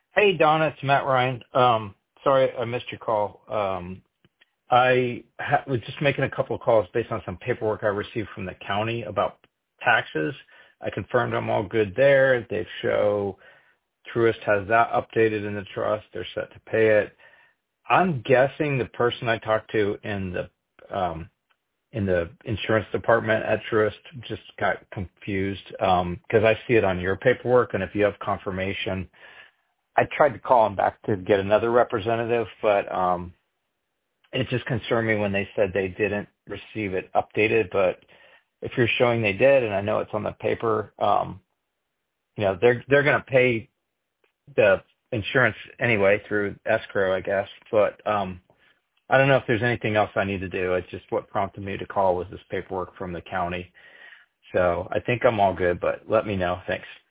Hey, Donna, it's Matt Ryan. Sorry I missed your call. Was just making a couple of calls based on some paperwork I received from the county about taxes. I confirmed I'm all good there. They show Truist has that updated in the trust. They're set to pay it. I'm guessing the person I talked to in the insurance department at Truist just got confused because I see it on your paperwork, and if you have confirmation, I tried to call him back to get another representative, but it just concerned me when they said they didn't receive it updated. But if you're showing they did, and I know it's on the paper, they're going to pay the insurance anyway through escrow, I guess. But I don't know if there's anything else I need to do. It's just what prompted me to call was this paperwork from the county. So I think I'm all good, but let me know. Thanks.